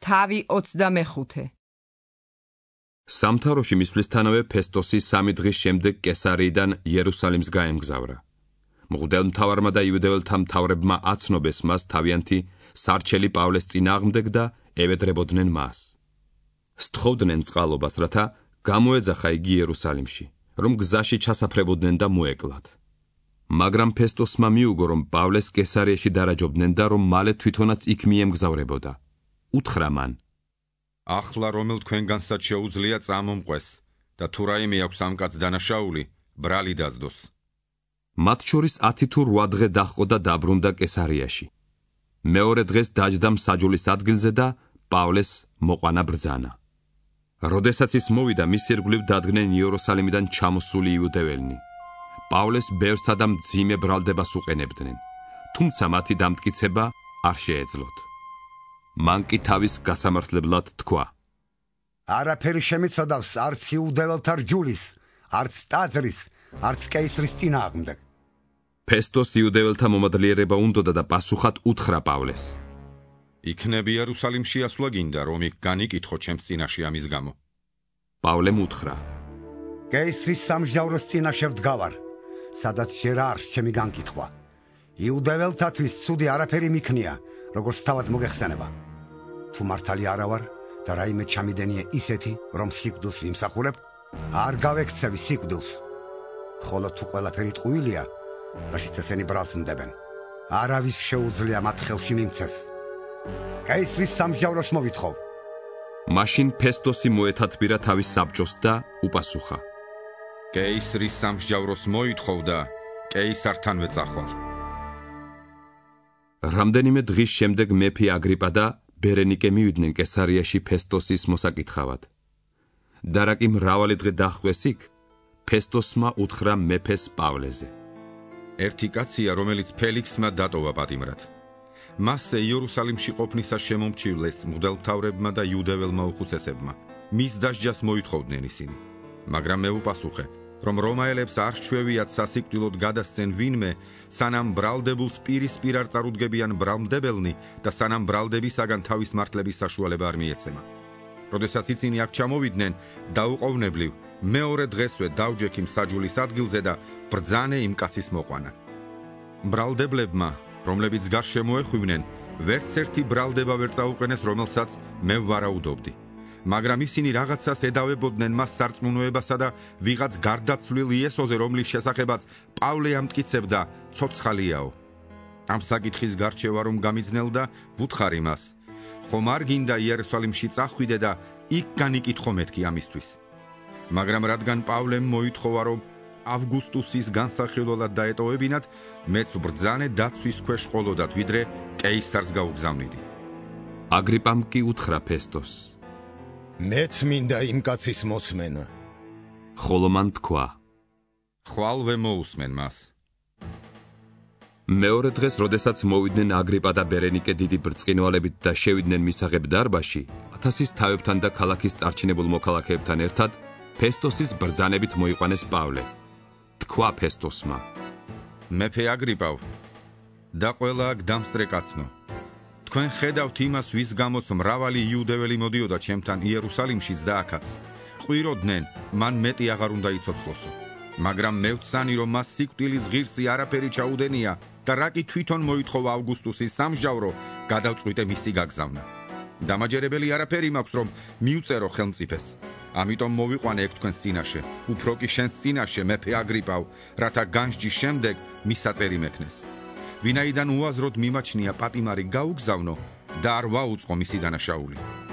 თავი 25. სამთავროში მისვლისთანავე ფესტოსი 3 დღის შემდეგ კესარიიდან იერუსალიმს გაემგზავრა. მღვდელმთავარმა და იუდეველთა მთავრებმა აცნობეს მას თავიანთი სარჩელი პავლეს წინააღმდეგ და ევედრებოდნენ მას. სთხოვდნენ წყალობას, რათა გამოეძახა იგი იერუსალიმში, რომ გზაში ჩასაფრებოდნენ და მოეკლათ. მაგრამ ფესტოსმა მიუგო, რომ პავლეს კესარიაში დარაჯობდნენ და რომ მალე თვითონაც იქ მიემგზავრებოდა. უთხრა მან: ახლა რომელ თქვენგანსაც შეუძლია წამომყვეს და თუ რაიმე აქვს ამ კაცს დანაშაული, ბრალი დასდოს. მათ შორის 10 თუ 8 დღე დაჰყო და დაბრუნდა კესარიაში. მეორე დღეს დაჯდა მსაჯულის ადგილზე და პავლეს მოყვანა ბრძანა. როდესაც ის მოვიდა, მის ირგვლივ დადგნენ იერუსალიმიდან ჩამოსული იუდეველნი. პავლეს ბევრსა და მძიმე ბრალდებას უყენებდნენ, თუმცა მათი დამტკიცება არ შეეძლოთ. მან კი თავის გასამართლებლად თქვა: არაფერი შემიცოდავს არც იუდეველთა რჯულის, არც ტაძრის, არც კეისრის წინააღმდეგ. ფესტოს იუდეველთა მომადლიერება უნდოდა და პასუხად უთხრა პავლეს: იქნებ იერუსალიმში ასვლა გინდა, რომ იქ განიკითხო ჩემს წინაშე ამის გამო. პავლემ უთხრა: კეისრის სამსჯავროს წინაშე ვდგავარ, სადაც ჯერ არს ჩემი განკითხვა. იუდეველთათვის ცუდი არაფერი მიქნია, როგორც თავად მოგეხსენება. თუ მართალი არა ვარ და რაიმე ჩამიდენია ისეთი, რომ სიკვდილს ვიმსახურებ, არ გავექცევი სიკვდილს. ხოლო თუ ყველაფერი ტყუილია, რაშიც ესენი ბრალს ნდებენ, არავის შეუძლია მათ ხელში მიმცეს. კეისრის სამსჯავროს მოვითხოვ. მაშინ ფესტოსი მოეთათბირა თავის საბჭოს და უპასუხა: კეისრის სამსჯავროს მოითხოვ და კეისართანვე წახვალ. რამდენიმე დღის შემდეგ მეფე აგრიპა და ბერენიკე მივიდნენ კესარიაში ფესტოსის მოსაკითხავად. და რა კი მრავალი დღე დაჰყვეს იქ, ფესტოსმა უთხრა მეფეს პავლეზე. ერთი კაცია, რომელიც ფელიქსმა დატოვა პატიმრად. მასზე იერუსალიმში ყოფნისას შემომჩივლეს მღვდელმთავრებმა და იუდეველმა უხუცესებმა. მის დასჯას მოითხოვდნენ ისინი. მაგრამ მე უპასუხე, რომ რომაელებს არ სჩვევიათ სასიკვდილოდ გადასცენ ვინმე, სანამ ბრალდებულს პირისპირ არ წარუდგებიან ბრალმდებელნი და სანამ ბრალდებისაგან თავის მართლების საშუალება არ მიეცემა. როდესაც ისინი აქ ჩამოვიდნენ, დაუყოვნებლივ მეორე დღესვე დავჯექი მსაჯულის ადგილზე და ბრძანე იმ კაცის მოყვანა. ბრალდებლებმა, რომლებიც გარშე მოეხვივნენ, ვერც ერთი ბრალდება ვერ წაუყენეს, რომელსაც მე ვარაუდობდი. მაგრამ ისინი რაღაცას ედავებოდნენ მას სარწმუნოებასა და ვიღაც გარდაცვლილ იესოზე, რომლის შესახებაც პავლე ამტკიცებდა, ცოცხალიაო. ამ საკითხის გარჩევა რომ გამიძნელდა, ვუთხარი მას: ხომ არ გინდა იერუსალიმში წახვიდე და იქ განიკითხო მეთქი ამისთვის. მაგრამ რადგან პავლემ მოითხოვა, რომ ავგუსტუსის განსახილველად დაეტოვებინათ, მეც ბრძანე დაცვის ქვეშ ყოლოდათ, ვიდრე კეისარს გაუგზავნიდი. აგრიპამ კი უთხრა ფესტოს: მეც მინდა იმ კაცის მოსმენა. ხოლო მან თქვა: ხვალვე მოусმენ მას. მეორე დღეს, როდესაც მოვიდნენ აგრიპა და ბერენიკე დიდი ბრწყინვალებით და შევიდნენ მისაღებ დარბაზში, 1000-ის თავებთან და ქალაქის წარჩინებულ მოქალაქეებთან ერთად, ფესტოსის ბრძანებით მოიყვანეს პავლე. თქვა ფესტოსმა: მეფე აგრიპავ და ყველა აქ დამსწრე კაცნო, თქვენ ხედავთ იმას, ვის გამოც მრავალი იუდეველი მოდიოდა ჩემთან იერუსალიმშიც და აქაც. ყვიროდნენ, მან მეტი აღარ უნდა იცოცხლოსო. მაგრამ მე ვცანი, რომ მას სიკვდილის ღირსი არაფერი ჩაუდენია და რა კი თვითონ მოითხოვა ავგუსტუსის სამსჯავრო, გადავწყვიტე მისი გაგზავნა. დამაჯერებელი არაფერი მაქვს, რომ მიუწერო ხელმწიფეს. ამიტომ მოვიყვანე ეგ თქვენს წინაშე, უფრო კი შენს წინაშე, მეფე აგრიპავ, რათა განსჯის შემდეგ მისაწერი მექნეს. ვინაიდან უაზროდ მიმაჩნია პატიმარი გაუგზავნო და არ ვაუწყო მისი დანაშაული.